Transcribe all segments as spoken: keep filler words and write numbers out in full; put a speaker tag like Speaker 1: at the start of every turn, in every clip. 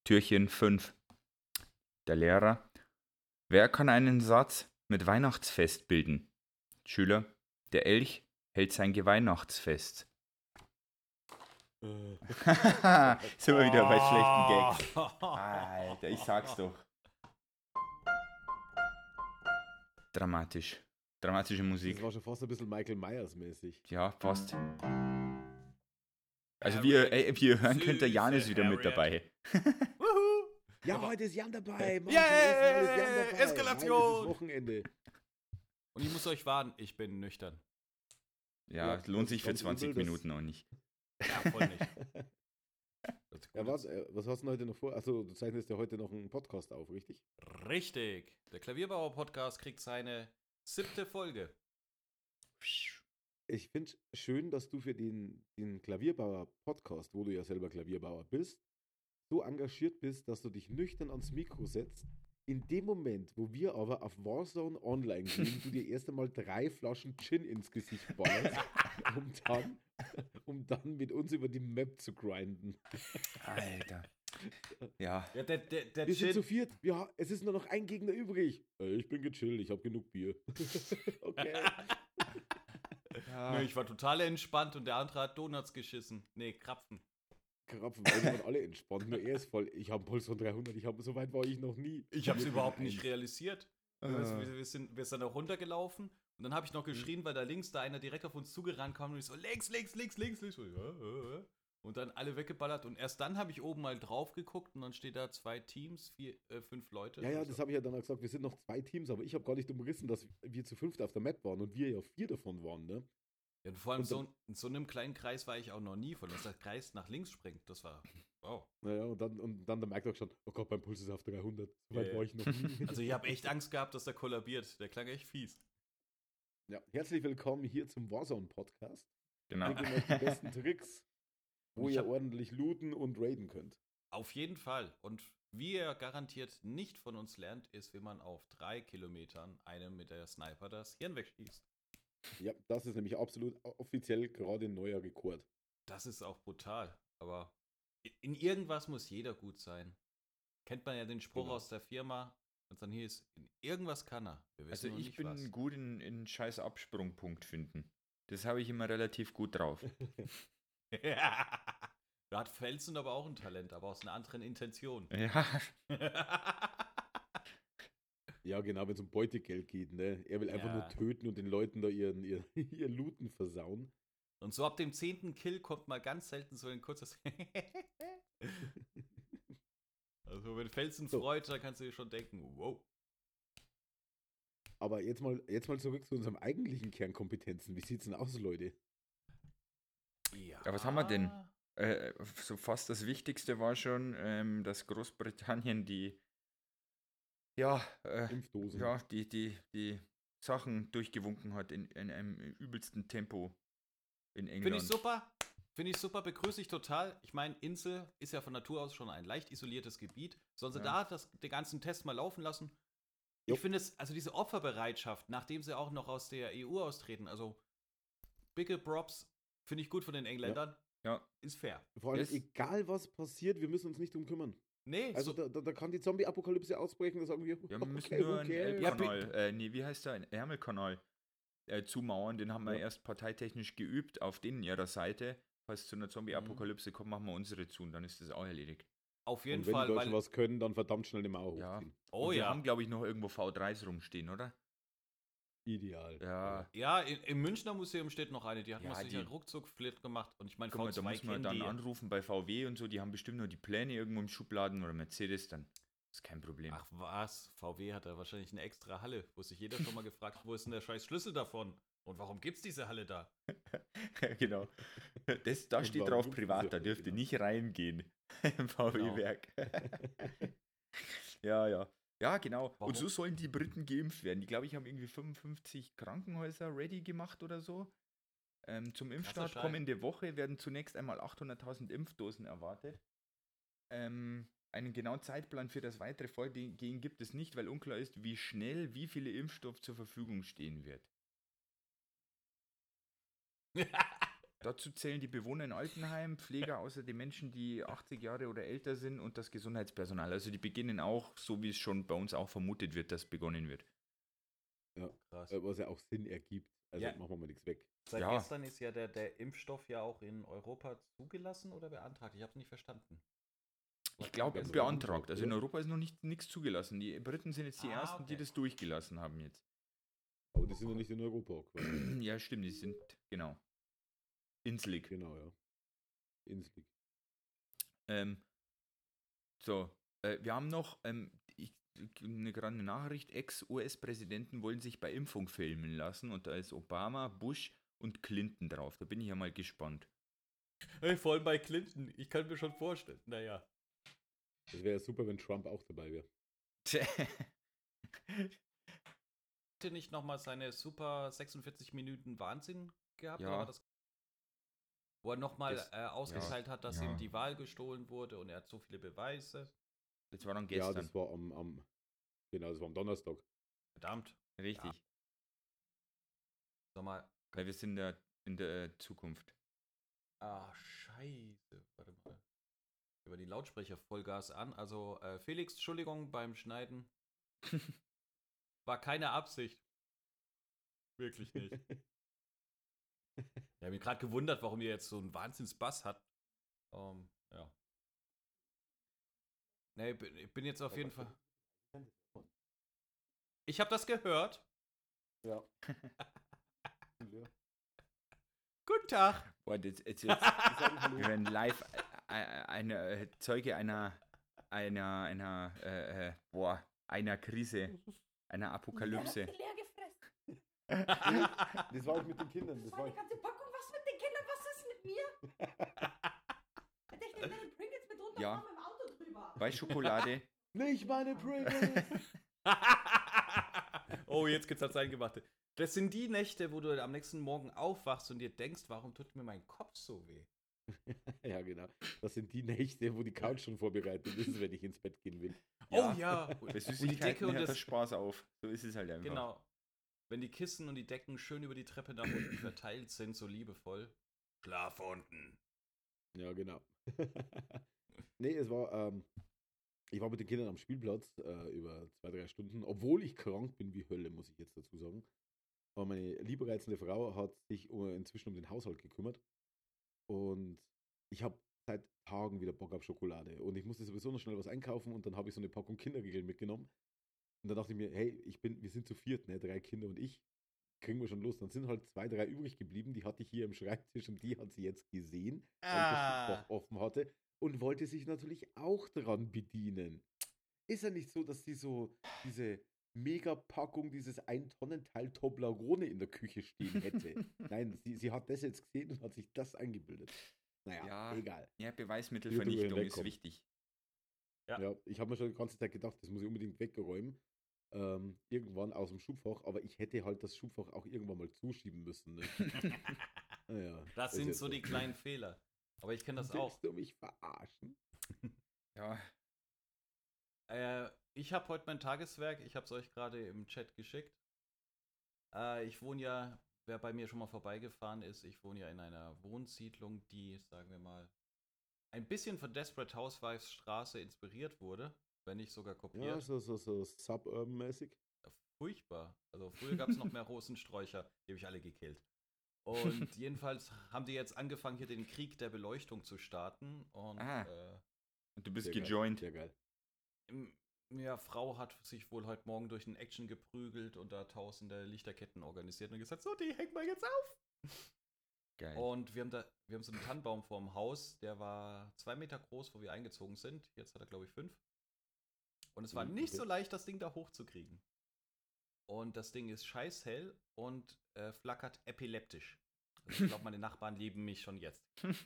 Speaker 1: Türchen fünf. Der Lehrer. Wer kann einen Satz mit Weihnachtsfest bilden? Schüler. Der Elch hält sein Geweihnachtsfest.
Speaker 2: Äh,
Speaker 1: Sind wir wieder bei schlechten Gags. Alter, ich sag's doch. Dramatisch. Dramatische Musik.
Speaker 2: Das war schon fast ein bisschen Michael Myers mäßig.
Speaker 1: Ja, fast. Also wie ihr, ey, wie ihr hören könnt, der Jan ist wieder mit dabei.
Speaker 3: Wuhu!
Speaker 2: Ja,
Speaker 3: Aber-
Speaker 2: heute ist Jan dabei. Mann,
Speaker 3: Yay!
Speaker 2: zum ersten Mal ist Jan dabei.
Speaker 3: Eskalation!
Speaker 2: Heute ist Wochenende.
Speaker 3: Und ich muss euch warnen, ich bin nüchtern.
Speaker 1: Ja,
Speaker 2: Ja,
Speaker 1: lohnt
Speaker 2: das
Speaker 1: sich
Speaker 2: ist
Speaker 1: für
Speaker 2: ganz
Speaker 1: zwanzig
Speaker 2: übel, das-
Speaker 1: Minuten auch nicht.
Speaker 3: Ja, voll nicht. Das ist
Speaker 2: Ja,
Speaker 3: gut.
Speaker 2: was, äh, was hast du denn heute noch vor? Achso, du zeichnest ja heute noch einen Podcast auf, richtig?
Speaker 3: Richtig. Der Klavierbauer-Podcast kriegt seine siebte Folge.
Speaker 2: Ich finde es schön, dass du für den, den Klavierbauer-Podcast, wo du ja selber Klavierbauer bist, so engagiert bist, dass du dich nüchtern ans Mikro setzt. In dem Moment, wo wir aber auf Warzone online gehen, du dir erst einmal drei Flaschen Gin ins Gesicht ballerst, um dann, um dann mit uns über die Map zu grinden.
Speaker 1: Alter. Ja.
Speaker 3: Ja, der, der, der
Speaker 2: Wir sind
Speaker 3: Chin-
Speaker 2: zu viert. Ja, es ist nur noch ein Gegner übrig. Äh, Ich bin gechillt, ich habe genug Bier. Okay.
Speaker 1: ja.
Speaker 3: Nö, ich war total entspannt und der andere hat Donuts geschissen. Nee, Krapfen.
Speaker 2: Krapfen, weil wir waren alle entspannt. Nur er ist voll. Ich habe einen Puls von dreihundert. Ich hab, so weit war ich noch nie.
Speaker 3: Ich hab's
Speaker 2: Mir
Speaker 3: überhaupt
Speaker 2: ging
Speaker 3: nicht
Speaker 2: eins.
Speaker 3: realisiert.
Speaker 1: Äh.
Speaker 3: Weißt du, wir, wir, sind, wir sind da runtergelaufen und dann habe ich noch geschrien, weil da links da einer direkt auf uns zugerannt kam und ich so, links, links, links, links, links. So, ja, ja, ja. Und dann alle weggeballert und erst dann habe ich oben mal drauf geguckt und dann steht da zwei Teams, vier, äh, fünf Leute.
Speaker 2: Ja, ja, das habe ich ja dann auch gesagt. Wir sind noch zwei Teams, aber ich habe gar nicht umrissen, dass wir zu fünft auf der Map waren und wir ja vier davon waren, ne?
Speaker 3: Ja, und vor allem
Speaker 2: Und
Speaker 3: so,
Speaker 2: dann-
Speaker 3: in so einem kleinen Kreis war ich auch noch nie, von dass der Kreis nach links springt. Das war, wow.
Speaker 2: Naja, und dann, und dann der Mike auch schon, oh Gott, mein Puls ist auf dreihundert. So weit
Speaker 3: Ja, ja.
Speaker 2: war ich noch nie.
Speaker 3: Also ich habe echt Angst gehabt, dass der kollabiert. Der klang echt fies.
Speaker 2: Ja, herzlich willkommen hier zum Warzone-Podcast.
Speaker 1: Genau.
Speaker 2: Wir geben euch die besten Tricks, wo
Speaker 3: Ich
Speaker 2: ihr
Speaker 3: hab-
Speaker 2: ordentlich looten und raiden könnt.
Speaker 3: Auf jeden Fall. Und wie ihr garantiert nicht von uns lernt, ist, wie man auf drei Kilometern einem mit der Sniper das Hirn wegschießt.
Speaker 2: Ja, das ist nämlich absolut offiziell gerade ein neuer Rekord.
Speaker 3: Das ist auch brutal. Aber in irgendwas muss jeder gut sein. Kennt man ja den Spruch
Speaker 2: Genau.
Speaker 3: aus der Firma, wenn es dann hier ist, in irgendwas kann er. Wir wissen
Speaker 1: Also
Speaker 3: nur
Speaker 1: ich
Speaker 3: nicht
Speaker 1: bin
Speaker 3: was.
Speaker 1: gut in, in scheiß Absprungpunkt finden. Das habe ich immer relativ gut drauf.
Speaker 3: Da hat Felsen aber auch ein Talent, aber aus einer anderen Intention.
Speaker 1: Ja.
Speaker 2: Ja, genau, wenn es um Beutegeld geht, ne? Er will einfach
Speaker 3: Ja.
Speaker 2: nur töten und den Leuten da ihren, ihren, ihr Looten versauen.
Speaker 3: Und so ab dem zehnten Kill kommt mal ganz selten so ein kurzes Also wenn Felsen
Speaker 2: So.
Speaker 3: freut, dann kannst du dir schon denken, wow.
Speaker 2: Aber jetzt mal, jetzt mal zurück zu unseren eigentlichen Kernkompetenzen. Wie sieht's denn aus, Leute?
Speaker 3: Ja,
Speaker 1: Ja, was haben wir denn? Äh, so fast das Wichtigste war schon, ähm, dass Großbritannien die ja, äh,
Speaker 2: Impfdosen.
Speaker 1: ja, die, die, die Sachen durchgewunken hat in, in einem übelsten Tempo in England.
Speaker 3: Finde ich super. Finde ich super, begrüße ich total. Ich meine, Insel ist ja von Natur aus schon ein leicht isoliertes Gebiet. Sollen sie
Speaker 1: Ja.
Speaker 3: da das, den ganzen Test mal laufen lassen?
Speaker 2: Jo.
Speaker 3: Ich finde es, also diese Opferbereitschaft, nachdem sie auch noch aus der E U austreten, also bigge Props, finde ich gut von den Engländern,
Speaker 1: Ja,
Speaker 3: ist fair.
Speaker 2: Vor allem,
Speaker 1: Das-
Speaker 2: egal was passiert, wir müssen uns nicht drum kümmern.
Speaker 3: Nee,
Speaker 2: Also
Speaker 3: so,
Speaker 2: da, da, da kann die Zombie-Apokalypse ausbrechen, da sagen wir,
Speaker 1: ja wir müssen
Speaker 2: okay,
Speaker 1: nur
Speaker 2: who
Speaker 1: einen
Speaker 2: cares?
Speaker 3: Ja,
Speaker 1: Elbkanal, äh, nee, wie heißt der, einen Ärmelkanal äh, zumauern, den haben wir
Speaker 2: Ja.
Speaker 1: erst parteitechnisch geübt auf denen ihrer Seite. Falls es zu einer Zombie-Apokalypse
Speaker 3: Mhm.
Speaker 1: kommt, machen wir unsere zu und dann ist das auch erledigt.
Speaker 3: auf jeden
Speaker 2: Und wenn
Speaker 3: Fall,
Speaker 2: die Deutschen
Speaker 3: weil,
Speaker 2: was können, dann verdammt schnell die Mauer
Speaker 1: Ja.
Speaker 2: hochziehen.
Speaker 3: oh
Speaker 1: und wir
Speaker 3: ja,
Speaker 1: haben, glaube ich, noch irgendwo V dreis rumstehen, oder?
Speaker 2: Ideal.
Speaker 1: Ja.
Speaker 3: ja, in, im Münchner Museum steht noch eine, die hat
Speaker 1: Ja,
Speaker 3: noch sicher
Speaker 1: die-
Speaker 3: ruckzuck flit gemacht und ich meine,
Speaker 1: Guck
Speaker 3: V
Speaker 1: mal, da
Speaker 3: zwei
Speaker 1: muss man
Speaker 3: kennen
Speaker 1: dann
Speaker 3: die.
Speaker 1: anrufen bei V W und so, die haben bestimmt nur die Pläne irgendwo im Schubladen oder Mercedes dann. Das ist kein Problem.
Speaker 3: Ach was, V W hat da wahrscheinlich eine extra Halle, wo sich jeder schon mal gefragt hat, wo ist denn der scheiß Schlüssel davon? Und warum gibt's diese Halle da?
Speaker 1: Genau. Das, da
Speaker 2: Und
Speaker 1: steht
Speaker 2: warum
Speaker 1: drauf
Speaker 2: gibt's
Speaker 1: privat,
Speaker 2: diese
Speaker 1: da
Speaker 2: Halle,
Speaker 1: dürft ihr
Speaker 2: genau.
Speaker 1: nicht reingehen im V
Speaker 3: Genau.
Speaker 1: W-Werk. Ja, ja. Ja, genau.
Speaker 3: Warum?
Speaker 1: Und so sollen die Briten geimpft werden. Die, glaube ich, haben irgendwie fünfundfünfzig Krankenhäuser ready gemacht oder so. Ähm, zum Impfstart
Speaker 3: Scheiß.
Speaker 1: kommende Woche werden zunächst einmal achthunderttausend Impfdosen erwartet. Ähm, einen genauen Zeitplan für das weitere Vorgehen gibt es nicht, weil unklar ist, wie schnell wie viele Impfstoff zur Verfügung stehen wird. Dazu zählen die Bewohner in Altenheim, Pfleger außer die Menschen, die achtzig Jahre oder älter sind und das Gesundheitspersonal. Also die beginnen auch, so wie es schon bei uns auch vermutet wird, dass begonnen wird.
Speaker 2: Ja,
Speaker 3: Krass.
Speaker 2: äh, was ja auch Sinn ergibt. Also
Speaker 3: Ja.
Speaker 2: machen wir mal nichts weg.
Speaker 3: Seit
Speaker 1: Ja.
Speaker 3: gestern ist ja der, der Impfstoff ja auch in Europa zugelassen oder beantragt. Ich habe es nicht verstanden.
Speaker 1: Ich glaube,
Speaker 2: Also
Speaker 1: beantragt. Also in
Speaker 2: oder?
Speaker 1: Europa ist noch nicht nichts zugelassen. Die Briten sind jetzt die
Speaker 3: Ah,
Speaker 1: Ersten, die
Speaker 3: okay.
Speaker 1: das durchgelassen haben jetzt.
Speaker 2: Aber die sind ja nicht in Europa quasi.
Speaker 1: Ja, stimmt, die sind, genau. Inslig.
Speaker 2: Genau, ja. Inslig.
Speaker 1: Ähm, so, äh, wir haben noch ähm, ich, eine gerade Nachricht. Ex-U S-Präsidenten wollen sich bei Impfung filmen lassen und da ist Obama, Bush und Clinton drauf. Da bin ich ja mal gespannt.
Speaker 3: Hey, vor allem bei Clinton. Ich kann mir schon vorstellen. Naja.
Speaker 2: Es wäre super, wenn Trump auch dabei wäre.
Speaker 3: Hätte nicht nochmal seine super sechsundvierzig Minuten Wahnsinn gehabt?
Speaker 1: Ja.
Speaker 3: Oder war das, wo er nochmal
Speaker 1: Das-
Speaker 3: äh, ausgeteilt hat, dass
Speaker 1: ja.
Speaker 3: ihm die Wahl gestohlen wurde und er hat so viele Beweise.
Speaker 1: Das war dann
Speaker 2: Ja,
Speaker 1: gestern.
Speaker 2: das war am, am genau, das war am Donnerstag.
Speaker 3: Verdammt.
Speaker 1: Richtig.
Speaker 3: Sag mal.
Speaker 1: Weil wir sind in der, in der Zukunft.
Speaker 3: Ah, scheiße. Warte mal. Über die Lautsprecher Vollgas an. Also, äh, Felix, Entschuldigung beim Schneiden. War keine Absicht. Wirklich nicht. Ich habe mich gerade gewundert, warum ihr jetzt so einen Wahnsinns-Bass hat. Ähm, ja. Nee, ich bin- ich bin jetzt auf jeden Fall. Ich habe das gehört.
Speaker 2: Ja.
Speaker 3: Guten Tag.
Speaker 1: Boah, jetzt, jetzt, jetzt,
Speaker 2: Die sagen Hallo.
Speaker 1: wir werden live äh, äh, eine, äh, Zeuge einer, einer, einer, äh, äh, boah, einer Krise, einer Apokalypse.
Speaker 4: Der hat sie leer gefressen.
Speaker 2: Das war ich mit den Kindern.
Speaker 4: Das
Speaker 2: Das
Speaker 4: war
Speaker 2: war
Speaker 4: eine
Speaker 2: ich.
Speaker 4: ganze Packung. Was mit den Kindern? Was ist mit mir? Hätte ich den meine Pringles mit runter
Speaker 1: Ja.
Speaker 4: mit dem Auto drüber.
Speaker 1: Bei Schokolade.
Speaker 2: Nicht meine Pringles!
Speaker 3: Oh, jetzt geht's ans Eingemachte. Das sind die Nächte, wo du am nächsten Morgen aufwachst und dir denkst, warum tut mir mein Kopf so weh?
Speaker 2: Ja, genau. Das sind die Nächte, wo die Couch schon vorbereitet ist, wenn ich ins Bett gehen will.
Speaker 3: Oh ja.
Speaker 1: Bei
Speaker 3: Und die
Speaker 1: Süßigkeiten
Speaker 3: Decke und
Speaker 1: hört
Speaker 3: das.
Speaker 1: das Spaß auf. So ist es halt einfach.
Speaker 3: Genau. Wenn die Kissen und die Decken schön über die Treppe nach unten verteilt sind, so liebevoll. Schlaf unten.
Speaker 2: Ja, genau. Nee, es war, ähm, ich war mit den Kindern am Spielplatz äh, über zwei, drei Stunden, obwohl ich krank bin wie Hölle, muss ich jetzt dazu sagen. Aber meine liebreizende Frau hat sich um, inzwischen um den Haushalt gekümmert. Und ich habe seit Tagen wieder Bock auf Schokolade. Und ich musste sowieso noch schnell was einkaufen und dann habe ich so eine Packung Kinderriegel mitgenommen. Und dann dachte ich mir, hey, ich bin, wir sind zu viert, ne? Drei Kinder und ich. Kriegen wir schon los. Dann sind halt zwei, drei übrig geblieben. Die hatte ich hier im Schreibtisch und die hat sie jetzt gesehen, weil ich das
Speaker 3: Ah.
Speaker 2: Schubfach offen hatte. Und wollte sich natürlich auch dran bedienen. Ist ja nicht so, dass sie so diese Megapackung, dieses ein-Tonnen-Teil Toblerone in der Küche stehen hätte. Nein, sie, sie hat das jetzt gesehen und hat sich das eingebildet. Naja,
Speaker 1: Ja.
Speaker 2: egal.
Speaker 1: Ja,
Speaker 2: Wird
Speaker 1: Beweismittelvernichtung
Speaker 2: drüber
Speaker 1: ist
Speaker 2: hinwegkommen.
Speaker 1: wichtig.
Speaker 3: Ja.
Speaker 2: Ja, ich habe mir schon die ganze Zeit gedacht, das muss ich unbedingt wegräumen. Ähm, irgendwann aus dem Schubfach, aber ich hätte halt das Schubfach auch irgendwann mal zuschieben müssen. Ne? Naja,
Speaker 3: Das
Speaker 2: ist
Speaker 3: sind
Speaker 2: jetzt
Speaker 3: so die kleinen Fehler. Aber ich kenne das auch.
Speaker 2: Willst du mich verarschen?
Speaker 1: Ja,
Speaker 3: Äh, ich habe heute mein Tageswerk, ich habe es euch gerade im Chat geschickt. Äh, ich wohne ja, wer bei mir schon mal vorbeigefahren ist, ich wohne ja in einer Wohnsiedlung, die, sagen wir mal, ein bisschen von Desperate Housewives Straße inspiriert wurde, wenn nicht sogar
Speaker 2: Ja,
Speaker 3: kopiert.
Speaker 2: so, so, so Suburban-mäßig.
Speaker 3: Furchtbar. Also früher gab es noch mehr Rosensträucher, die habe ich alle gekillt. Und jedenfalls haben die jetzt angefangen, hier den Krieg der Beleuchtung zu starten. Und
Speaker 1: Ah.
Speaker 3: äh,
Speaker 1: und du bist
Speaker 2: Sehr geil,
Speaker 1: gejoint.
Speaker 2: Sehr geil.
Speaker 3: m- ja, Frau hat sich wohl heute Morgen durch den Action geprügelt und da tausende Lichterketten organisiert und gesagt, so, die hängen wir jetzt auf.
Speaker 1: Geil.
Speaker 3: Und wir haben da, wir haben so einen Tannenbaum vorm Haus, der war zwei Meter groß, wo wir eingezogen sind. Jetzt hat er, glaube ich, fünf. Und es war
Speaker 2: Mhm,
Speaker 3: nicht
Speaker 2: okay.
Speaker 3: so leicht, das Ding da hochzukriegen. Und das Ding ist scheißhell und äh, flackert epileptisch. Also ich glaube, meine Nachbarn lieben mich schon jetzt.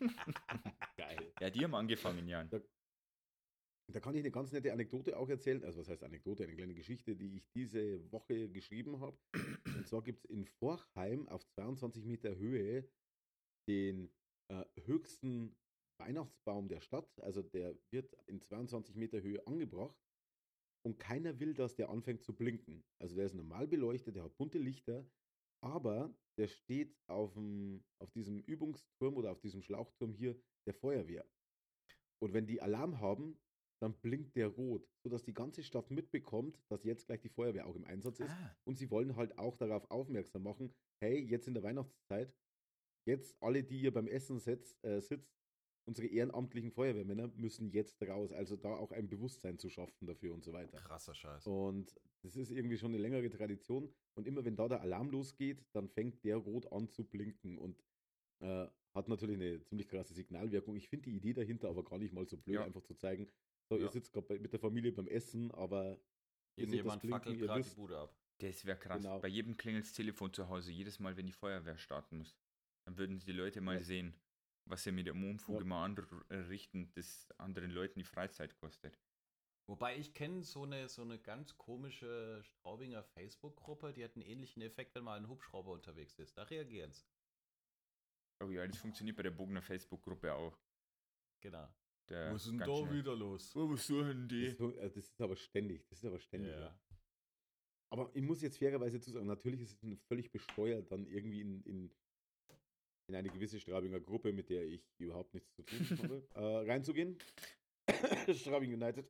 Speaker 2: Geil.
Speaker 1: Ja, die haben angefangen, Jan.
Speaker 2: Da, da kann ich eine ganz nette Anekdote auch erzählen. Also was heißt Anekdote? Eine kleine Geschichte, die ich diese Woche geschrieben habe. Und zwar gibt es in Forchheim auf zweiundzwanzig Meter Höhe den äh, höchsten Weihnachtsbaum der Stadt. Also der wird in zweiundzwanzig Meter Höhe angebracht. Und keiner will, dass der anfängt zu blinken. Also der ist normal beleuchtet, der hat bunte Lichter. aber der steht auf, dem, auf diesem Übungsturm oder auf diesem Schlauchturm hier der Feuerwehr. Und wenn die Alarm haben, dann blinkt der rot, sodass die ganze Stadt mitbekommt, dass jetzt gleich die Feuerwehr auch im Einsatz ist.
Speaker 1: Ah,
Speaker 2: Und sie wollen halt auch darauf aufmerksam machen, hey, jetzt in der Weihnachtszeit, jetzt alle, die ihr beim Essen sitzt, äh, sitzt, unsere ehrenamtlichen Feuerwehrmänner müssen jetzt raus. Also da auch ein Bewusstsein zu schaffen dafür und so weiter.
Speaker 3: Krasser Scheiß.
Speaker 2: Und das ist irgendwie schon eine längere Tradition. Und immer wenn da der Alarm losgeht, dann fängt der rot an zu blinken und äh, hat natürlich eine ziemlich krasse Signalwirkung. Ich finde die Idee dahinter aber gar nicht mal so blöd,
Speaker 1: Ja.
Speaker 2: einfach zu zeigen, so,
Speaker 3: Ja.
Speaker 2: ihr sitzt gerade mit der Familie beim Essen, aber ihr seht das
Speaker 3: Irgendjemand
Speaker 2: Blinken,
Speaker 3: fackelt
Speaker 2: ihr
Speaker 3: gerade die
Speaker 2: wisst,
Speaker 3: Bude ab.
Speaker 1: das wäre krass.
Speaker 2: Genau.
Speaker 1: Bei jedem klingelt das Telefon zu Hause, jedes Mal, wenn die Feuerwehr starten muss. Dann würden die Leute mal
Speaker 2: Ja.
Speaker 1: sehen, was sie mit dem Unfug
Speaker 2: Ja.
Speaker 1: immer anrichten, das anderen Leuten die Freizeit kostet.
Speaker 3: Wobei ich kenne so eine, so eine ganz komische Straubinger Facebook-Gruppe, die hat einen ähnlichen Effekt, wenn mal ein Hubschrauber unterwegs ist. Da reagieren sie.
Speaker 1: Oh ja, das funktioniert bei der Bogner Facebook-Gruppe auch.
Speaker 3: Genau.
Speaker 1: Der
Speaker 3: Was ist denn
Speaker 1: ganz
Speaker 3: da
Speaker 1: schnell-
Speaker 3: wieder los?
Speaker 1: Oh, was suchen die?
Speaker 2: das, äh, das ist aber ständig. Das ist aber ständig. Ja.
Speaker 3: Ja.
Speaker 2: Aber ich muss jetzt fairerweise zu sagen, natürlich ist es völlig besteuert, dann irgendwie in, in, in eine gewisse Straubinger Gruppe, mit der ich überhaupt nichts zu tun habe, äh, reinzugehen. Straubing United.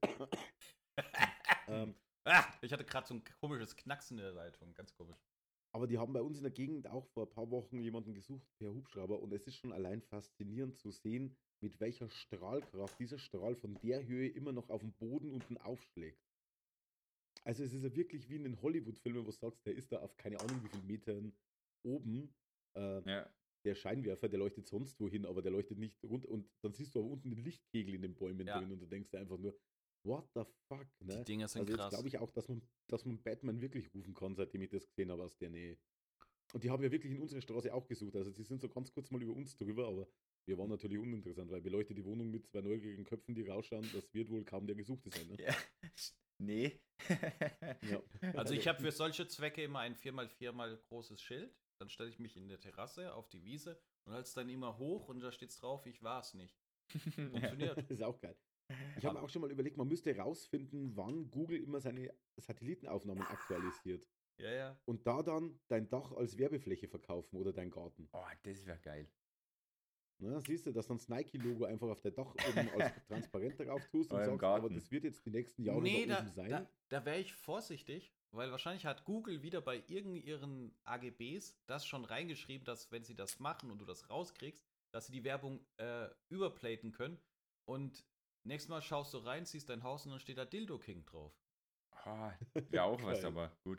Speaker 2: ähm,
Speaker 3: Ah, ich hatte gerade so ein komisches Knacksen in der Leitung. Ganz komisch.
Speaker 2: aber die haben bei uns in der Gegend auch vor ein paar Wochen jemanden gesucht per Hubschrauber und es ist schon allein faszinierend zu sehen, mit welcher Strahlkraft dieser Strahl von der Höhe immer noch auf dem Boden unten aufschlägt. Also es ist ja wirklich wie in den Hollywood-Filmen, wo du sagst, der ist da auf keine Ahnung wie vielen Metern oben. Äh,
Speaker 1: Ja,
Speaker 2: Der Scheinwerfer, der leuchtet sonst wohin, aber der leuchtet nicht runter. Und dann siehst du aber unten den Lichtkegel in den Bäumen
Speaker 3: Ja.
Speaker 2: drin und du denkst dir einfach nur, what the fuck, ne?
Speaker 3: Die Dinger sind
Speaker 2: Also jetzt
Speaker 3: krass.
Speaker 2: glaube ich auch, dass man, dass man Batman wirklich rufen kann, seitdem ich das gesehen habe aus der Nähe. Und die haben ja wirklich in unserer Straße auch gesucht. Also sie sind so ganz kurz mal über uns drüber, aber wir waren natürlich uninteressant, weil beleuchtete Wohnung mit zwei neugierigen Köpfen, die rausschauen, das wird wohl kaum der Gesuchte sein. Ne?
Speaker 1: ja. Nee.
Speaker 2: Ja.
Speaker 3: Also ich habe für solche Zwecke immer ein vier mal vier mal großes Schild. Dann stelle ich mich in der Terrasse auf die Wiese und halte es dann immer hoch und da steht's drauf, ich war es nicht. Funktioniert.
Speaker 2: Das ist auch geil. Ich habe auch schon mal überlegt, man müsste rausfinden, wann Google immer seine Satellitenaufnahmen aktualisiert.
Speaker 3: Ja, ja.
Speaker 2: Und da dann dein Dach als Werbefläche verkaufen oder dein Garten.
Speaker 1: Oh, das wäre geil.
Speaker 2: Na, siehst du, dass dann das Nike-Logo einfach auf der Dach oben als transparent drauf tust und
Speaker 1: Eurem
Speaker 2: sagst,
Speaker 1: Garten.
Speaker 2: aber das wird jetzt die nächsten Jahre
Speaker 3: Nee,
Speaker 2: da
Speaker 3: da,
Speaker 2: oben sein.
Speaker 3: da, da wäre ich vorsichtig, weil wahrscheinlich hat Google wieder bei irgendeinen A G Bs das schon reingeschrieben, dass wenn sie das machen und du das rauskriegst, dass sie die Werbung äh, überplaten können und nächstes Mal schaust du rein, siehst dein Haus und dann steht da Dildo King drauf.
Speaker 1: Ah, wäre auch was,
Speaker 2: Geil.
Speaker 1: aber gut.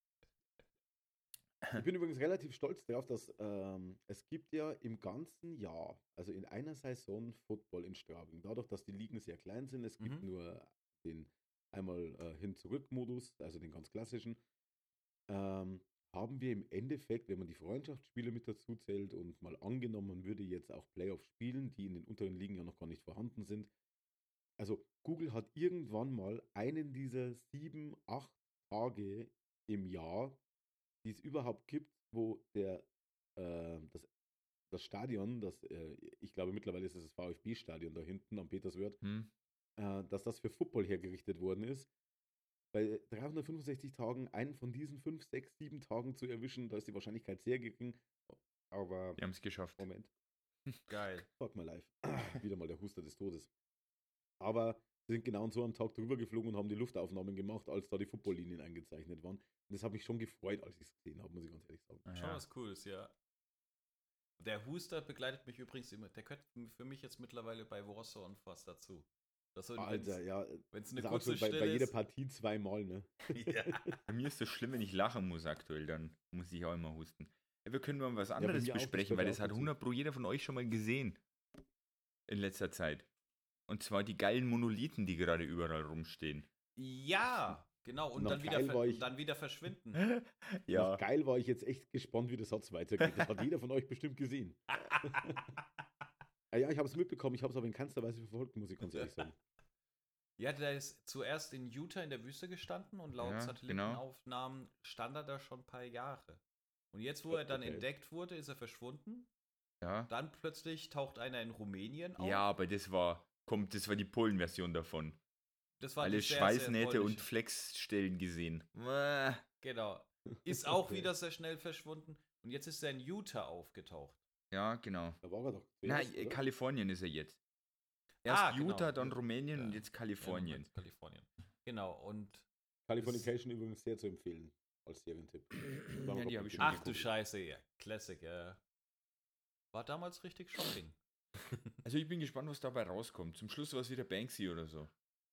Speaker 2: Ich bin übrigens relativ stolz darauf, dass ähm, es gibt ja im ganzen Jahr, also in einer Saison Football in Straubing. Dadurch, dass die Ligen sehr klein sind, es gibt
Speaker 3: Mhm.
Speaker 2: nur den einmal äh, Hin-Zurück-Modus, also den ganz klassischen, ähm, haben wir im Endeffekt, wenn man die Freundschaftsspiele mit dazu zählt und mal angenommen, man würde jetzt auch Playoffs spielen, die in den unteren Ligen ja noch gar nicht vorhanden sind. Also Google hat irgendwann mal einen dieser sieben, acht Tage im Jahr, die es überhaupt gibt, wo der, äh, das, das Stadion, das, äh, ich glaube mittlerweile ist es das VfB-Stadion da hinten am Peterswörth,
Speaker 1: Hm?
Speaker 2: äh, dass das für Football hergerichtet worden ist. Bei dreihundertfünfundsechzig Tagen einen von diesen fünf, sechs, sieben Tagen zu erwischen, da ist die Wahrscheinlichkeit sehr gering. Aber
Speaker 1: Wir haben es geschafft.
Speaker 2: Moment,
Speaker 3: Geil.
Speaker 2: fuck my life. Wieder mal der Huster des Todes. Aber wir sind genau an so einem Tag drüber geflogen und haben die Luftaufnahmen gemacht, als da die Footballlinien eingezeichnet waren. Und das hat mich schon gefreut, als ich es gesehen habe, muss ich ganz ehrlich sagen.
Speaker 1: Ah,
Speaker 3: Schon
Speaker 1: ja.
Speaker 3: was Cooles, ja. Der Huster begleitet mich übrigens immer. Der gehört für mich jetzt mittlerweile bei Warzone fast dazu. Das so,
Speaker 2: Alter, ja.
Speaker 3: wenn es eine
Speaker 2: Ist auch
Speaker 3: kurze
Speaker 2: so bei,
Speaker 3: Stille
Speaker 2: bei jeder
Speaker 3: ist.
Speaker 2: Partie zweimal, ne?
Speaker 3: Ja.
Speaker 1: Bei mir ist das schlimm, wenn ich lachen muss aktuell, dann muss ich auch immer husten. Ja, wir können mal was anderes
Speaker 2: mir auch, das
Speaker 1: besprechen, weil
Speaker 2: gehört
Speaker 1: das
Speaker 2: auch
Speaker 1: hat
Speaker 2: dazu.
Speaker 1: hundert pro jeder von euch schon mal gesehen. In letzter Zeit. Und zwar die geilen Monolithen, die gerade überall rumstehen.
Speaker 3: Ja, genau. Und
Speaker 2: Noch
Speaker 3: dann wieder,
Speaker 2: geil
Speaker 3: ver-
Speaker 2: war ich-
Speaker 3: und dann wieder verschwinden.
Speaker 1: Ja.
Speaker 2: Noch geil war ich jetzt echt gespannt, wie der Satz weitergeht. Das hat jeder von euch bestimmt gesehen. Ah ja, ich habe es mitbekommen, ich habe es aber in keinster Weise verfolgt, muss ich ganz ehrlich sagen.
Speaker 3: Ja, der ist zuerst in Utah in der Wüste gestanden und laut
Speaker 1: Ja,
Speaker 3: Satellitenaufnahmen stand er da schon ein paar Jahre. Und jetzt, wo er dann
Speaker 2: Okay.
Speaker 3: entdeckt wurde, ist er verschwunden.
Speaker 1: Ja.
Speaker 3: Dann plötzlich taucht einer in Rumänien auf.
Speaker 1: Ja, aber das war, kommt, das war die Polen-Version davon.
Speaker 3: das war
Speaker 1: Alle
Speaker 3: die sehr, sehr
Speaker 1: Schweißnähte und
Speaker 3: polnische.
Speaker 1: Flexstellen gesehen. Mäh.
Speaker 3: Genau. Ist auch
Speaker 2: Okay.
Speaker 3: wieder sehr schnell verschwunden. Und jetzt ist er in Utah aufgetaucht.
Speaker 1: Ja, genau.
Speaker 2: Da war er doch.
Speaker 1: Nein,
Speaker 2: zuerst,
Speaker 1: äh,
Speaker 2: oder?
Speaker 1: Kalifornien ist er jetzt. Erst
Speaker 3: Ah, genau.
Speaker 1: Utah, dann
Speaker 3: Ja.
Speaker 1: Rumänien
Speaker 3: Ja.
Speaker 1: und jetzt Kalifornien.
Speaker 3: Ja, Kalifornien. Genau, und.
Speaker 2: Californication übrigens sehr zu empfehlen als Serientipp.
Speaker 1: Ja, die habe ich schon
Speaker 3: Ach du
Speaker 1: geguckt.
Speaker 3: Scheiße, ja. Classic, ja. War damals richtig shocking.
Speaker 1: Also ich bin gespannt, was dabei rauskommt. Zum Schluss war es wieder Banksy oder so.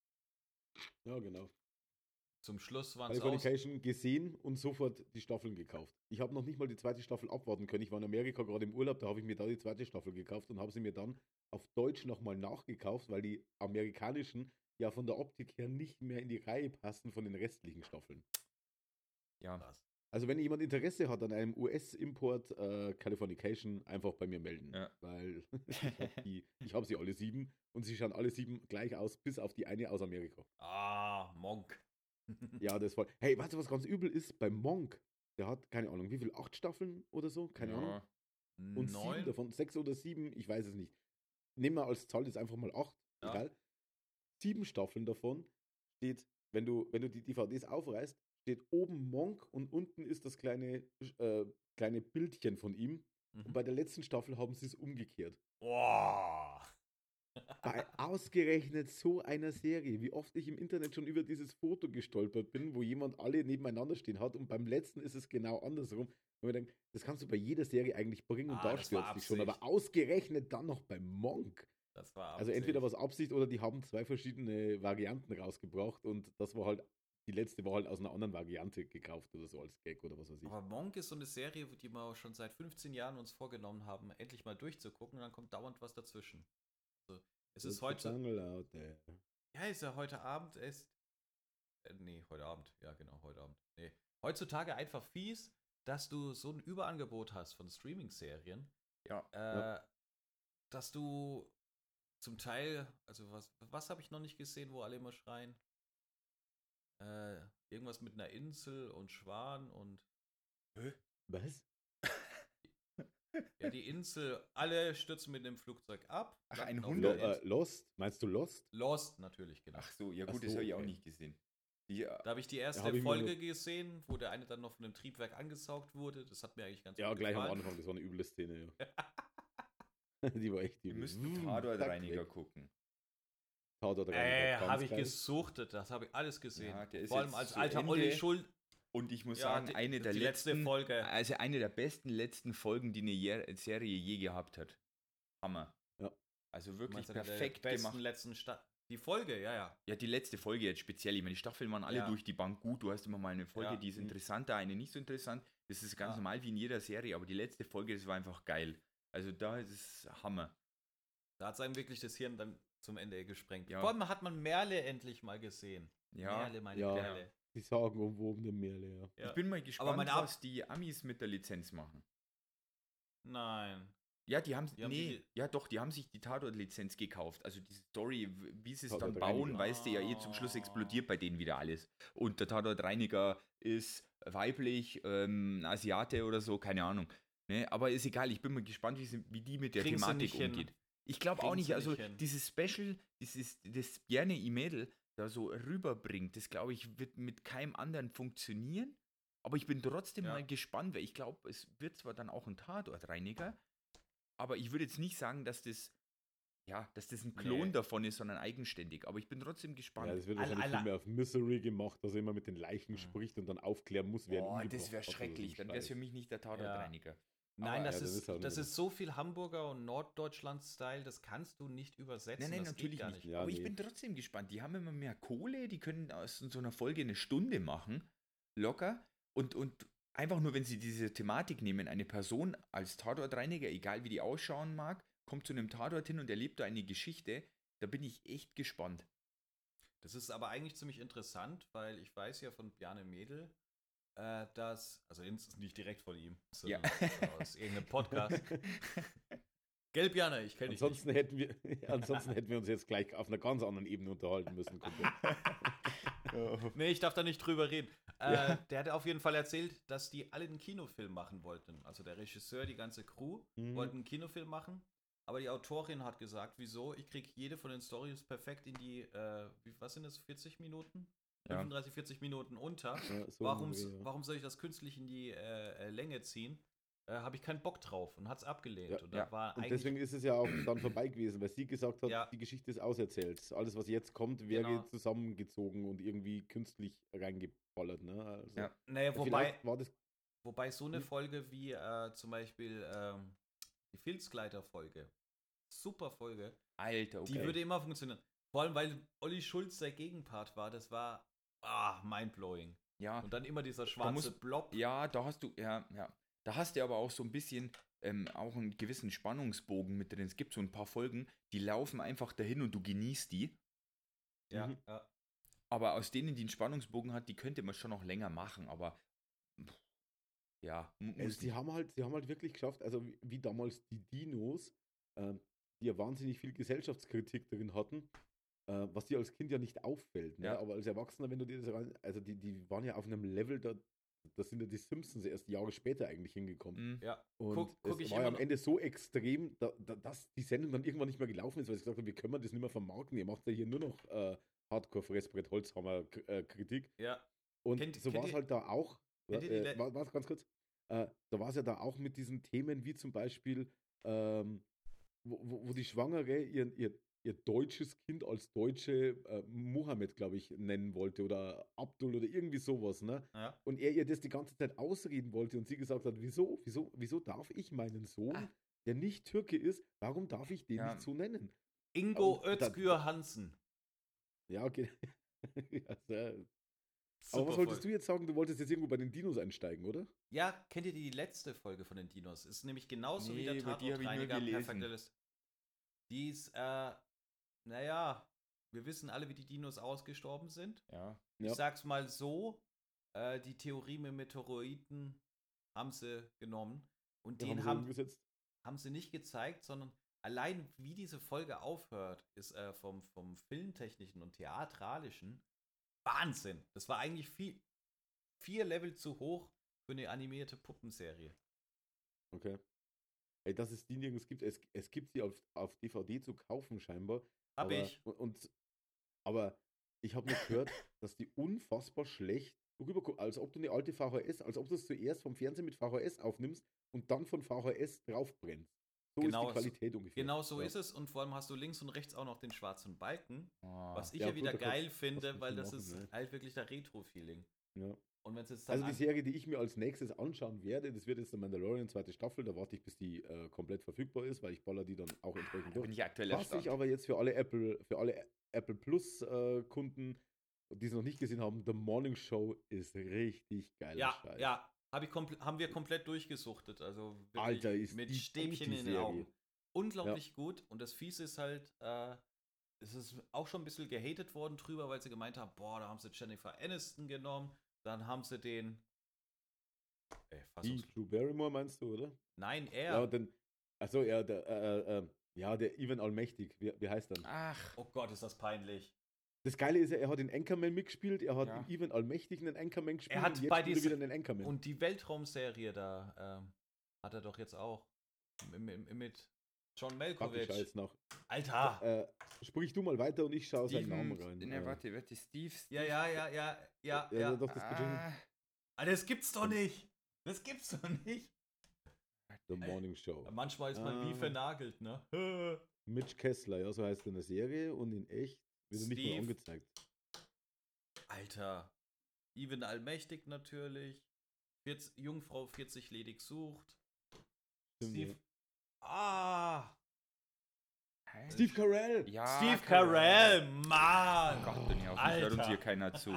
Speaker 2: Ja, genau.
Speaker 3: Zum Schluss waren es aus.
Speaker 2: Californication gesehen und sofort die Staffeln gekauft. Ich habe noch nicht mal die zweite Staffel abwarten können. Ich war in Amerika gerade im Urlaub, da habe ich mir da die zweite Staffel gekauft und habe sie mir dann auf Deutsch nochmal nachgekauft, weil die amerikanischen ja von der Optik her nicht mehr in die Reihe passen von den restlichen Staffeln.
Speaker 1: Ja,
Speaker 3: Krass.
Speaker 2: Also wenn jemand Interesse hat an einem U S-Import äh, Californication, einfach bei mir melden.
Speaker 1: Ja.
Speaker 2: Weil ich habe die- ich habe sie alle sieben und sie schauen alle sieben gleich aus, bis auf die eine aus Amerika.
Speaker 3: Ah, Monk.
Speaker 2: Ja, das war. Hey, weißt du, was ganz übel ist? Bei Monk, der hat, keine Ahnung, wie viel, acht Staffeln oder so? Keine Ahnung.
Speaker 1: ja.
Speaker 2: Und sieben
Speaker 3: Neun.
Speaker 2: davon, sechs oder sieben, ich weiß es nicht. Nehmen wir als Zahl jetzt einfach mal acht,
Speaker 3: Ja.
Speaker 2: egal. Sieben Staffeln davon steht, wenn du, wenn du die D V Ds aufreißt, steht oben Monk und unten ist das kleine, äh, kleine Bildchen von ihm. Und
Speaker 3: Mhm.
Speaker 2: bei der letzten Staffel haben sie es umgekehrt.
Speaker 3: Boah.
Speaker 2: Bei ausgerechnet so einer Serie, wie oft ich im Internet schon über dieses Foto gestolpert bin, wo jemand alle nebeneinander stehen hat und beim letzten ist es genau andersrum. Und wir denken, das kannst du bei jeder Serie eigentlich bringen und
Speaker 3: Ah,
Speaker 2: da
Speaker 3: das war
Speaker 2: stört dich schon,
Speaker 3: Absicht.
Speaker 2: aber ausgerechnet dann noch bei Monk.
Speaker 3: Das war
Speaker 2: Also entweder was Absicht oder die haben zwei verschiedene Varianten rausgebracht und das war halt, die letzte war halt aus einer anderen Variante gekauft oder so als Gag oder was weiß ich.
Speaker 3: Aber Monk ist so eine Serie, die wir schon seit fünfzehn Jahren uns vorgenommen haben, endlich mal durchzugucken und dann kommt dauernd was dazwischen. Also, es ist
Speaker 2: It's the
Speaker 3: heute.
Speaker 2: jungle out there.
Speaker 3: Ja, ist ja heute Abend. Ist. Äh, nee, heute Abend. Ja, genau, heute Abend. Nee. Heutzutage einfach fies, dass du so ein Überangebot hast von Streaming-Serien,
Speaker 1: Ja.
Speaker 3: äh,
Speaker 2: Ja.
Speaker 3: dass du zum Teil, also was, was habe ich noch nicht gesehen, wo alle immer schreien? Äh, irgendwas mit einer Insel und Schwan und.
Speaker 2: Was?
Speaker 3: Ja, die Insel, alle stürzen mit dem Flugzeug ab.
Speaker 1: Ach,
Speaker 3: landen
Speaker 1: ein
Speaker 3: auf
Speaker 1: Hund-
Speaker 2: Lo
Speaker 3: der
Speaker 2: äh,
Speaker 3: Insel.
Speaker 2: Lost? Meinst du Lost?
Speaker 3: Lost, natürlich, genau.
Speaker 1: Ach so, ja
Speaker 2: Ach
Speaker 1: gut, das
Speaker 2: so,
Speaker 1: habe ich auch
Speaker 2: okay.
Speaker 1: nicht gesehen. Die,
Speaker 3: Da habe ich die erste
Speaker 2: hab ich mir
Speaker 3: Folge
Speaker 2: nur-
Speaker 3: gesehen, wo der eine dann noch von einem Triebwerk angesaugt wurde. Das hat mir eigentlich ganz
Speaker 2: Ja,
Speaker 3: gut
Speaker 2: gleich am
Speaker 3: gefallen.
Speaker 2: Anfang, das war eine üble Szene, ja. Die war echt
Speaker 1: wir
Speaker 2: übel.
Speaker 1: müssten
Speaker 2: Hm,
Speaker 1: Tatortreiniger
Speaker 2: zack,
Speaker 1: gucken.
Speaker 2: Tatortreiniger,
Speaker 3: Äh,
Speaker 2: ganz
Speaker 3: habe ich
Speaker 2: geil.
Speaker 3: gesuchtet, das habe ich alles gesehen.
Speaker 1: Ja, der ist
Speaker 3: Vor allem
Speaker 1: jetzt
Speaker 3: als
Speaker 1: zu
Speaker 3: alter
Speaker 1: Ende.
Speaker 3: Olli Schuld.
Speaker 1: Und ich muss
Speaker 3: Ja,
Speaker 1: sagen,
Speaker 3: die-
Speaker 1: eine der
Speaker 3: die letzte
Speaker 1: letzten,
Speaker 3: Folge.
Speaker 1: also eine der besten letzten Folgen, die eine Jer- Serie je gehabt hat. Hammer.
Speaker 2: Ja.
Speaker 1: Also wirklich
Speaker 3: Meinst du, der
Speaker 1: perfekt
Speaker 3: besten
Speaker 1: gemacht.
Speaker 3: letzten Sta Die Folge, ja, ja.
Speaker 1: Ja, die letzte Folge jetzt speziell. Ich meine, die Staffeln waren alle
Speaker 3: Ja.
Speaker 1: durch die Bank gut. Du hast immer mal eine Folge,
Speaker 3: Ja.
Speaker 1: die ist
Speaker 2: Mhm.
Speaker 1: interessanter, eine nicht so interessant. Das ist ganz
Speaker 3: Ja.
Speaker 1: normal wie in jeder Serie, aber die letzte Folge, das war einfach geil. Also da ist es Hammer.
Speaker 3: Da hat es einem wirklich das Hirn dann zum Ende gesprengt.
Speaker 1: Ja.
Speaker 3: Vor allem hat man Merle endlich mal gesehen.
Speaker 1: Ja,
Speaker 3: Merle, meine
Speaker 2: Ja.
Speaker 3: Perle.
Speaker 2: Die sagen umwobene Merle, ja.
Speaker 3: Ja.
Speaker 1: ich bin mal gespannt,
Speaker 3: meine Ab-
Speaker 1: was die Amis mit der Lizenz machen.
Speaker 3: Nein.
Speaker 1: Ja, die haben,
Speaker 3: Die haben
Speaker 1: nee,
Speaker 3: die-
Speaker 1: ja doch, die haben sich die Tatort-Lizenz gekauft. Also die Story, w- wie sie es dann
Speaker 2: Tatortreiniger.
Speaker 1: bauen, weißt du ja eh, zum Schluss
Speaker 3: Ah.
Speaker 1: explodiert bei denen wieder alles. Und der Tatortreiniger ist weiblich, ähm, Asiate oder so, keine Ahnung. Ne? Aber ist egal, ich bin mal gespannt, wie, sie, wie die mit der
Speaker 3: Kriegen sie
Speaker 1: Thematik
Speaker 3: nicht hin.
Speaker 1: umgeht. Ich glaube auch
Speaker 3: Kriegen
Speaker 1: nicht,
Speaker 3: sie
Speaker 1: also
Speaker 3: nicht hin.
Speaker 1: dieses Special, dieses, das gerne E-Mädel da so rüberbringt, das glaube ich, wird mit keinem anderen funktionieren. Aber ich bin trotzdem
Speaker 3: Ja.
Speaker 1: mal gespannt, weil ich glaube, es wird zwar dann auch ein Tatortreiniger, aber ich würde jetzt nicht sagen, dass das, ja, dass das ein Klon
Speaker 3: Nee.
Speaker 1: davon ist, sondern eigenständig. Aber ich bin trotzdem gespannt.
Speaker 2: Ja, das wird
Speaker 3: Alla-
Speaker 2: wahrscheinlich
Speaker 3: alla-
Speaker 2: viel mehr auf Misery gemacht, dass er immer mit den Leichen
Speaker 3: Mhm.
Speaker 2: spricht und dann aufklären muss, wer ihn
Speaker 1: Boah,
Speaker 2: umgebracht
Speaker 1: das wäre
Speaker 2: hat oder so
Speaker 1: schrecklich.
Speaker 2: ein
Speaker 1: Dann wäre es für
Speaker 2: Scheiß.
Speaker 1: mich nicht der Tatortreiniger.
Speaker 3: Nein,
Speaker 1: Aber-
Speaker 3: das,
Speaker 2: Ja, das
Speaker 3: ist,
Speaker 2: ist auch
Speaker 3: das
Speaker 2: nur-
Speaker 3: ist so viel Hamburger und Norddeutschland-Style, das kannst du nicht übersetzen.
Speaker 1: Nein, nein,
Speaker 3: das geht
Speaker 1: natürlich
Speaker 3: gar
Speaker 1: nicht.
Speaker 2: Ja,
Speaker 1: Aber ich
Speaker 2: nee.
Speaker 1: bin trotzdem gespannt. Die haben immer mehr Kohle, die können aus so einer Folge eine Stunde machen. Locker. Und, und einfach nur, wenn sie diese Thematik nehmen, eine Person als Tatortreiniger, egal wie die ausschauen mag, kommt zu einem Tatort hin und erlebt da eine Geschichte, da bin ich echt gespannt.
Speaker 3: Das ist aber eigentlich ziemlich interessant, weil ich weiß ja von Bjarne Mädel, äh, dass, also ins- nicht direkt von ihm, sondern aus irgendeinem Podcast. Gell, Bjarne, ich kenne dich nicht.
Speaker 2: Ansonsten hätten, wir, ansonsten hätten wir uns jetzt gleich auf einer ganz anderen Ebene unterhalten müssen. komplett.
Speaker 3: Nee, ich darf da nicht drüber reden. Äh, Der hat auf jeden Fall erzählt, dass die alle einen Kinofilm machen wollten. Also der Regisseur, die ganze Crew
Speaker 2: Mhm.
Speaker 3: wollten einen Kinofilm machen. Aber die Autorin hat gesagt, wieso? Ich kriege jede von den Stories perfekt in die, äh, wie, was sind das, vierzig Minuten? fünfunddreißig, vierzig Minuten unter.
Speaker 2: Ja, so
Speaker 3: warum,
Speaker 2: ungefähr, ja.
Speaker 3: warum soll ich das künstlich in die äh, äh, Länge ziehen? Äh, Habe ich keinen Bock drauf und hat es abgelehnt.
Speaker 2: Ja,
Speaker 3: und da
Speaker 1: ja.
Speaker 3: war
Speaker 2: Und
Speaker 3: eigentlich
Speaker 2: deswegen ist es ja auch dann vorbei gewesen, weil sie gesagt hat,
Speaker 3: Ja.
Speaker 2: die Geschichte ist auserzählt. Alles, was jetzt kommt, wäre
Speaker 3: Genau.
Speaker 2: zusammengezogen und irgendwie künstlich reingeballert. Ne? Also,
Speaker 1: Ja.
Speaker 3: naja, wobei,
Speaker 2: vielleicht war das.
Speaker 3: wobei so eine
Speaker 2: Hm.
Speaker 3: Folge wie äh, zum Beispiel ähm, die Filzgleiter-Folge, super Folge,
Speaker 1: Alter, okay.
Speaker 3: die würde immer funktionieren. Vor allem, weil Olli Schulz der Gegenpart war, das war ah, mindblowing.
Speaker 1: ja,
Speaker 3: Und dann immer dieser schwarze
Speaker 1: musst-
Speaker 3: Blob.
Speaker 1: ja, da hast du, ja, ja. Da hast du aber auch so ein bisschen ähm, auch einen gewissen Spannungsbogen mit drin. Es gibt so ein paar Folgen, die laufen einfach dahin und du genießt die.
Speaker 3: Ja,
Speaker 2: Mhm.
Speaker 3: ja.
Speaker 1: Aber aus denen, die einen Spannungsbogen hat, die könnte man schon noch länger machen. Aber pff, ja, mu-
Speaker 2: Also
Speaker 1: muss
Speaker 2: sie
Speaker 1: nicht.
Speaker 2: haben halt, sie haben halt wirklich geschafft, also wie, wie damals die Dinos, ähm, die ja wahnsinnig viel Gesellschaftskritik drin hatten, äh, was dir als Kind ja nicht auffällt. Ne?
Speaker 1: Ja.
Speaker 2: Aber als Erwachsener, wenn du dir das rein, also die, die waren ja auf einem Level, da, da sind ja die Simpsons erst Jahre später eigentlich hingekommen.
Speaker 1: Mm,
Speaker 3: ja.
Speaker 2: Und
Speaker 3: Guck- guck
Speaker 2: es
Speaker 3: ich
Speaker 2: war ja
Speaker 3: immer
Speaker 2: am
Speaker 3: noch-
Speaker 2: Ende so extrem, da, da, dass die Sendung dann irgendwann nicht mehr gelaufen ist, weil sie gesagt haben, wir können das nicht mehr vermarkten, ihr macht ja hier nur noch äh, Hardcore-Fressbrett, Holzhammer-Kritik.
Speaker 3: Ja.
Speaker 2: Und
Speaker 3: Kennt-
Speaker 2: so
Speaker 3: kennt
Speaker 2: war es
Speaker 3: ihr-
Speaker 2: halt da auch.
Speaker 3: kennt ihr die
Speaker 2: Äh,
Speaker 3: Le-
Speaker 2: war, war's ganz kurz? Äh, da war es ja da auch mit diesen Themen wie zum Beispiel, ähm, wo, wo, wo die Schwangere ihr, ihr, ihr deutsches Kind als deutsche äh, Mohammed, glaube ich, nennen wollte oder Abdul oder irgendwie sowas, ne?
Speaker 3: Ja.
Speaker 2: Und er ihr das die ganze Zeit ausreden wollte und sie gesagt hat, wieso, wieso, wieso darf ich meinen Sohn,
Speaker 3: Ah.
Speaker 2: der nicht Türke ist, warum darf ich den
Speaker 1: Ja.
Speaker 2: nicht so nennen?
Speaker 3: Ingo
Speaker 2: Und da-
Speaker 3: Özgür Hansen.
Speaker 2: Ja, okay. ja, sehr.
Speaker 3: Super
Speaker 2: Aber was wolltest
Speaker 3: Folge.
Speaker 2: du jetzt sagen? Du wolltest jetzt irgendwo bei den Dinos einsteigen, oder?
Speaker 3: Ja, kennt ihr die letzte Folge von den Dinos? Ist nämlich genauso wie
Speaker 1: Nee,
Speaker 3: der
Speaker 1: über die hab ich nur
Speaker 3: Tatortreiniger
Speaker 1: gelesen.
Speaker 3: Perfect List. Die ist, äh, naja, wir wissen alle, wie die Dinos ausgestorben sind.
Speaker 1: ja.
Speaker 2: Ja.
Speaker 3: Ich sag's mal so, äh, die Theorie mit Meteoriten haben sie genommen. Und
Speaker 2: Wir
Speaker 3: den
Speaker 2: sie
Speaker 3: haben,
Speaker 2: umgesetzt.
Speaker 3: haben sie nicht gezeigt, sondern allein wie diese Folge aufhört, ist äh, vom, vom filmtechnischen und theatralischen Wahnsinn. Das war eigentlich viel, vier Level zu hoch für eine animierte Puppenserie.
Speaker 2: Okay. Ey, dass es die nirgends gibt. Es, es gibt sie auf, auf D V D zu kaufen, scheinbar.
Speaker 3: Hab
Speaker 2: aber,
Speaker 3: ich.
Speaker 2: Und, und, aber ich habe noch gehört, dass die unfassbar schlecht rüberkommen. Als ob du eine alte V H S, als ob du es zuerst vom Fernsehen mit V H S aufnimmst und dann von V H S draufbrennst. So
Speaker 3: Genau
Speaker 2: ist die Qualität ungefähr.
Speaker 3: Genau so
Speaker 2: ja.
Speaker 3: ist es. Und vor allem hast du links und rechts auch noch den schwarzen Balken.
Speaker 1: Ah.
Speaker 3: Was ich
Speaker 2: Ja,
Speaker 3: ja,
Speaker 2: gut,
Speaker 3: wieder
Speaker 2: da kannst-
Speaker 3: geil
Speaker 2: kannst
Speaker 3: finde,
Speaker 2: du
Speaker 3: weil
Speaker 2: viel
Speaker 3: das
Speaker 2: machen,
Speaker 3: ist
Speaker 2: ne?
Speaker 3: halt wirklich der Retro-Feeling.
Speaker 2: Ja.
Speaker 3: Und wenn es jetzt dann
Speaker 2: Also die
Speaker 3: an-
Speaker 2: Serie, die ich mir als nächstes anschauen werde, das wird jetzt der Mandalorian zweite Staffel. Da warte ich, bis die äh, komplett verfügbar ist, weil ich baller die dann auch entsprechend
Speaker 1: Da bin
Speaker 2: durch.
Speaker 1: ich aktuell
Speaker 2: Was ich
Speaker 1: erstaunt.
Speaker 2: aber jetzt für alle Apple, für alle Apple Plus äh, Kunden, die es noch nicht gesehen haben, The Morning Show ist richtig geiler
Speaker 3: ja,
Speaker 2: Scheiß.
Speaker 3: ja, hab ich kompl- haben wir komplett durchgesuchtet. Also wirklich
Speaker 2: Alter, ist
Speaker 3: mit
Speaker 2: die
Speaker 3: Stäbchen
Speaker 2: gute
Speaker 3: in den
Speaker 2: Serie.
Speaker 3: Augen. Unglaublich gut. Und das Fiese ist halt, äh, es ist auch schon ein bisschen gehatet worden drüber, weil sie gemeint haben, boah, da haben sie Jennifer Aniston genommen, dann haben sie den. Ey,
Speaker 2: Die
Speaker 3: fassungslos-
Speaker 2: Drew Barrymore meinst du, oder?
Speaker 3: Nein,
Speaker 2: Ja,
Speaker 3: er.
Speaker 2: dann, achso, ja, der, äh, äh, ja, der Ivan Allmächtig, wie, wie heißt er?
Speaker 1: Ach,
Speaker 3: Oh Gott, ist das peinlich.
Speaker 2: Das Geile ist ja, er hat in Anchorman mitgespielt, er hat
Speaker 1: Ja.
Speaker 2: in Ivan Allmächtig einen Anchorman gespielt
Speaker 3: Er hat
Speaker 2: und jetzt
Speaker 3: bei
Speaker 2: spielt er
Speaker 3: diese-
Speaker 2: wieder einen Anchorman.
Speaker 3: Und die Weltraumserie da ähm, hat er doch jetzt auch. Mit, mit, mit John
Speaker 2: Frag ich
Speaker 3: Malkovich.
Speaker 2: jetzt nach.
Speaker 3: Alter!
Speaker 2: Äh, sprich du mal weiter und ich schaue seinen
Speaker 1: Steven,
Speaker 2: Namen rein.
Speaker 1: ne,
Speaker 2: Äh,
Speaker 1: warte, warte, Steve, Steve.
Speaker 3: Ja, ja, ja, ja, ja,
Speaker 2: Ja,
Speaker 3: ja.
Speaker 2: doch, das geht schon.
Speaker 1: Ah,
Speaker 3: Alter, das gibt's doch nicht! Das gibt's doch nicht!
Speaker 2: The Morning Show.
Speaker 3: Manchmal ist man
Speaker 2: Ah.
Speaker 3: wie vernagelt, ne?
Speaker 2: Mitch Kessler, ja, so heißt er in der Serie und in echt wird er nicht
Speaker 3: Steve.
Speaker 2: mehr angezeigt.
Speaker 3: Alter. Ivan Allmächtig natürlich. vierzig, Jungfrau vierzig ledig sucht.
Speaker 2: Stimmt,
Speaker 3: Steve.
Speaker 2: ja.
Speaker 3: Ah!
Speaker 1: hä?
Speaker 2: Steve Carell!
Speaker 1: Ja,
Speaker 3: Steve Carell,
Speaker 1: Oh
Speaker 3: Mann!
Speaker 1: Gott, bin ich auf, hört uns
Speaker 3: Alter.
Speaker 1: hier keiner zu.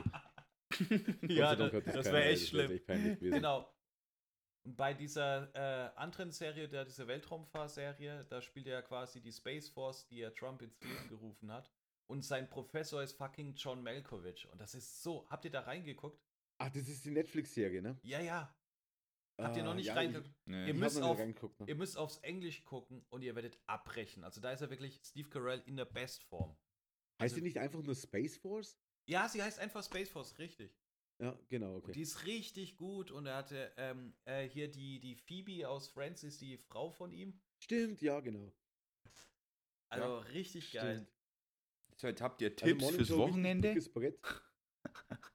Speaker 3: Ja,
Speaker 2: Gott sei Dank
Speaker 3: das,
Speaker 2: hat
Speaker 3: das
Speaker 2: keiner,
Speaker 3: wäre echt
Speaker 2: das wär
Speaker 3: schlimm.
Speaker 2: echt peinlich gewesen.
Speaker 3: Genau. Und bei dieser äh, anderen Serie, der diese Weltraumfahrserie, da spielt er ja quasi die Space Force, die er Trump ins Leben gerufen hat. Und sein Professor ist fucking John Malkovich. Und das ist so. Habt ihr da reingeguckt?
Speaker 2: Ach, das ist die Netflix-Serie, ne?
Speaker 3: Ja, ja. Habt ihr
Speaker 2: Ah,
Speaker 3: noch nicht
Speaker 2: ja,
Speaker 3: reingeguckt?
Speaker 1: Nee.
Speaker 3: Ihr
Speaker 2: Ich, ich
Speaker 3: müsst
Speaker 2: hab noch
Speaker 3: auf-
Speaker 2: nicht reingeguckt, ne?
Speaker 3: Ihr müsst aufs Englisch gucken und ihr werdet abbrechen. Also da ist er wirklich Steve Carell in der Bestform.
Speaker 2: Heißt
Speaker 3: also-
Speaker 2: die nicht einfach nur Space Force?
Speaker 3: Ja, sie heißt einfach Space Force, richtig.
Speaker 2: Ja, genau,
Speaker 3: Und
Speaker 2: okay.
Speaker 3: die ist richtig gut und er hatte ähm, äh, hier die, die Phoebe aus Friends ist die Frau von ihm.
Speaker 2: Stimmt, ja, genau.
Speaker 3: Also
Speaker 1: Ja,
Speaker 3: richtig geil.
Speaker 2: Stimmt.
Speaker 1: So, jetzt habt ihr
Speaker 2: Also
Speaker 1: Tipps
Speaker 2: Morning
Speaker 1: fürs
Speaker 2: Show, richtig
Speaker 1: Wochenende?
Speaker 2: dickes Brett.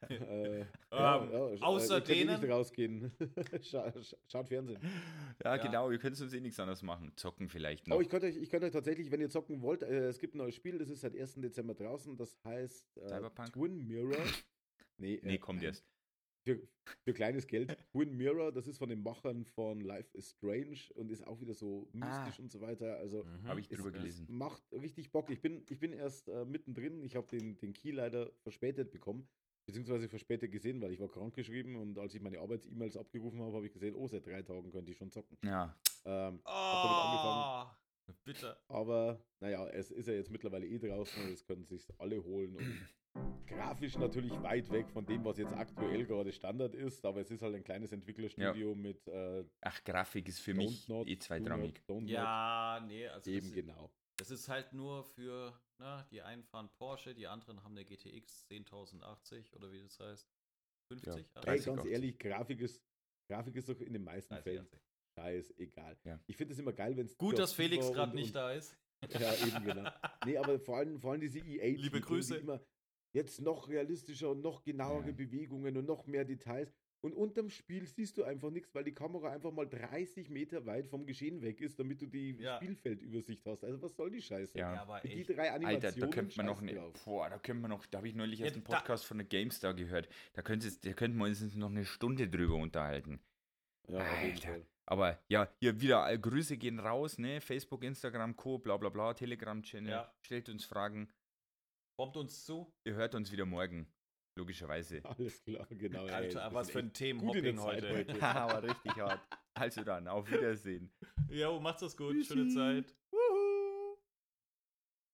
Speaker 2: Äh,
Speaker 3: Ähm,
Speaker 2: sch-
Speaker 3: außer
Speaker 2: ihr könnt eh
Speaker 3: denen-
Speaker 2: nicht rausgehen. Scha scha schaut Fernsehen.
Speaker 1: Ja,
Speaker 3: Ja.
Speaker 1: genau, ihr könnt uns eh nichts anderes machen. Zocken vielleicht
Speaker 2: Oh,
Speaker 1: noch.
Speaker 2: ich könnte euch, ich könnte euch tatsächlich, wenn ihr zocken wollt, äh, es gibt ein neues Spiel, das ist seit ersten Dezember draußen, das heißt äh,
Speaker 1: Cyberpunk?
Speaker 2: Twin Mirror. Nee,
Speaker 1: Nee,
Speaker 2: äh,
Speaker 1: kommt erst.
Speaker 2: Für, für kleines Geld. Twin Mirror, das ist von den Machern von Life is Strange und ist auch wieder so mystisch
Speaker 1: Ah.
Speaker 2: und so weiter. Also
Speaker 3: Mhm.
Speaker 1: Habe ich
Speaker 2: es,
Speaker 1: drüber
Speaker 2: es
Speaker 1: gelesen.
Speaker 2: macht richtig Bock. Ich bin, ich bin erst äh, mittendrin. Ich habe den, den Key leider verspätet bekommen, beziehungsweise verspätet gesehen, weil ich war krankgeschrieben und als ich meine Arbeits-E-Mails abgerufen habe, habe ich gesehen, oh, seit drei Tagen könnte ich schon zocken.
Speaker 1: Ja,
Speaker 2: Ähm, hab damit angefangen.
Speaker 3: Oh, bitte.
Speaker 2: Aber naja, es ist ja jetzt mittlerweile eh draußen und es können sich alle holen. Und grafisch natürlich weit weg von dem, was jetzt aktuell gerade Standard ist, aber es ist halt ein kleines Entwicklerstudio mit äh,
Speaker 1: ach, Grafik ist für
Speaker 2: Don't
Speaker 1: mich
Speaker 2: Not,
Speaker 1: eh
Speaker 2: Do
Speaker 1: zweitrangig.
Speaker 2: Not, Don't Not.
Speaker 3: Ja, nee, also
Speaker 2: Eben
Speaker 3: das,
Speaker 2: genau.
Speaker 3: das ist halt nur für, na, die einen fahren Porsche, die anderen haben eine G T X zehntausendachtzig oder wie das heißt. fünfzig?
Speaker 1: Ja,
Speaker 2: Ey,
Speaker 1: dreißig,
Speaker 2: ganz
Speaker 1: achtzig.
Speaker 2: ehrlich, Grafik ist, Grafik ist doch in den meisten
Speaker 3: dreißig,
Speaker 2: Fällen
Speaker 3: achtzig.
Speaker 2: scheißegal.
Speaker 1: Ja.
Speaker 2: Ich finde es immer geil, wenn es
Speaker 3: Gut, dass Felix gerade nicht da ist.
Speaker 2: Ja, eben genau. Nee, aber vor allem, vor allem diese E A
Speaker 3: Liebe Grüße.
Speaker 2: die immer jetzt noch realistischer und noch genauere
Speaker 1: Ja.
Speaker 2: Bewegungen und noch mehr Details. Und unterm Spiel siehst du einfach nichts, weil die Kamera einfach mal dreißig Meter weit vom Geschehen weg ist, damit du die
Speaker 3: Ja.
Speaker 2: Spielfeldübersicht hast. Also was soll die Scheiße?
Speaker 1: Ja.
Speaker 3: Ja, aber
Speaker 2: Für die
Speaker 3: echt.
Speaker 2: drei Animationen
Speaker 1: Alter, da könnte man noch
Speaker 2: scheiß
Speaker 1: eine,
Speaker 2: drauf.
Speaker 1: boah, da könnte man noch, da habe ich neulich
Speaker 3: Ja,
Speaker 1: erst einen
Speaker 3: da-
Speaker 1: Podcast von der GameStar gehört. Da könnte da könnten wir uns noch eine Stunde drüber unterhalten.
Speaker 2: Ja, auf jeden
Speaker 1: Alter.
Speaker 2: Fall.
Speaker 1: Aber ja, hier wieder äh, Grüße gehen raus, ne? Facebook, Instagram, Co, bla bla bla, Telegram-Channel.
Speaker 3: Ja.
Speaker 1: Stellt uns Fragen.
Speaker 3: Kommt uns zu.
Speaker 1: Ihr hört uns wieder morgen. Logischerweise.
Speaker 2: Alles klar, genau. ey,
Speaker 3: Alter,
Speaker 2: wir
Speaker 3: was
Speaker 2: sind
Speaker 3: für ein
Speaker 2: echt gut in der
Speaker 3: Themenhopping
Speaker 2: Zeit
Speaker 3: heute.
Speaker 1: Aber richtig hart. Also dann, auf Wiedersehen.
Speaker 3: Jo, macht's das gut.
Speaker 1: Tschüssi.
Speaker 3: Schöne Zeit.